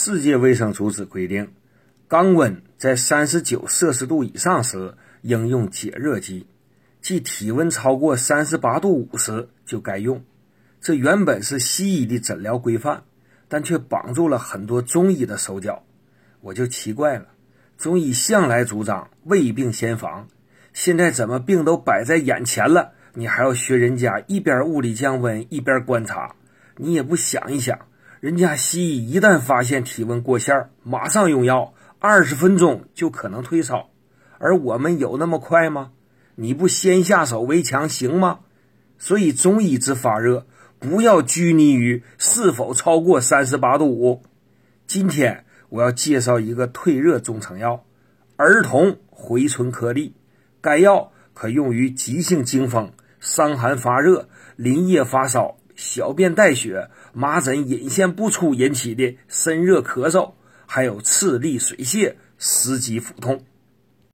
世界卫生组织规定，肛温在39摄氏度以上时应用解热剂，即体温超过38度5时就该用。这原本是西医的诊疗规范，但却绑住了很多中医的手脚。我就奇怪了，中医向来主张未病先防，现在怎么病都摆在眼前了，你还要学人家一边物理降温一边观察？你也不想一想，人家西医一旦发现体温过线，马上用药，20分钟就可能退烧，而我们有那么快吗？你不先下手为强行吗？所以中医之发热，不要拘泥于是否超过38度5。今天我要介绍一个退热中成药——儿童回春颗粒。该药可用于急性惊风、伤寒发热、淋液发烧、小便带血、麻疹引线不出引起的身热咳嗽，还有赤痢水泻、湿疾腹痛。